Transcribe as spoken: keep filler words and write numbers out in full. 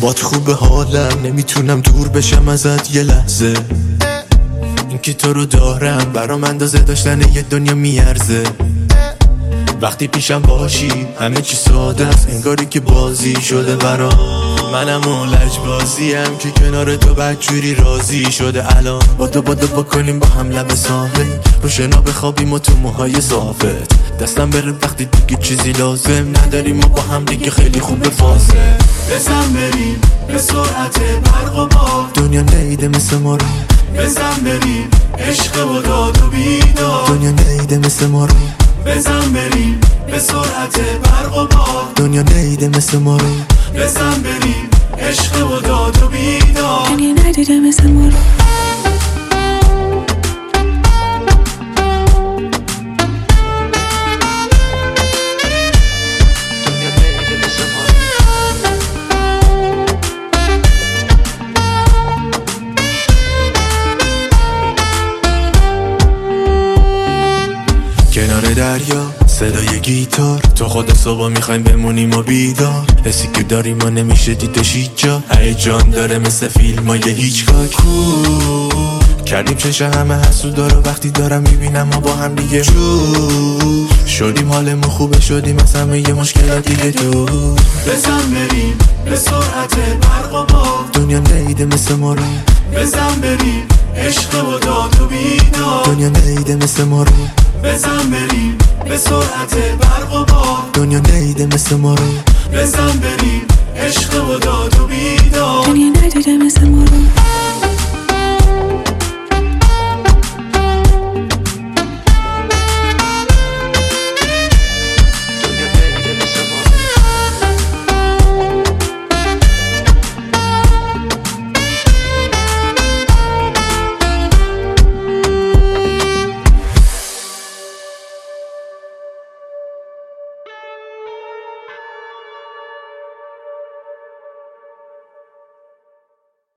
بات خوب حالم، نمیتونم دور بشم ازت یه لحظه. این که تو رو دارم برام اندازه داشتن یه دنیا میارزه. وقتی پیشم باشی همه چی ساده است، انگاری که بازی شده برام. منم اون لجبازیم که کنار تو بدجوری راضی شده. الان بادو بادو بکنیم با هم لب ساحل، رو شنا بخوابیم و تو موهای صافت دستم بره وقتی دیگه چیزی لازم نداریم و با هم دیگه خیلی خوبه فاصله. بزن بریم به سرعت برق و باد، دنیا نیده مثل ما رو. بزن بریم عشق و داد و بیداد، دنیا نیده مثل ما رو. بزن بریم به سرعت برق و باد، دنیا نیده مثل ما رو. بزن بریم عشق و داد و بیداد، دنیا ندیده مثل ما رو. کنار دریا صدای گیتار، تو خدا صبح میخوایم بمونیم و بیدار. حسی که داریم و نمیشه دیدش هیچ جا، هیجان داره مثل فیلم های هیچکاک. کردیم چش همه حسودا رو وقتی دارم میبینم ما با هم دیگه جو شدیم، حالمون خوبه شدیم از همه یه مشکلات دیگه دور. بزن بریم به سرعت برق و باد، دنیا نیده مثل ما رو. بزن بریم عشق و داد و بیداد، دنیا نیده مثل ما رو. بزن بریم به سرعت برق و باد، دنیا نیده مثل ما رو. بزن بریم عشق و داد و بیداد، دنیا ندیده مثل ما رو.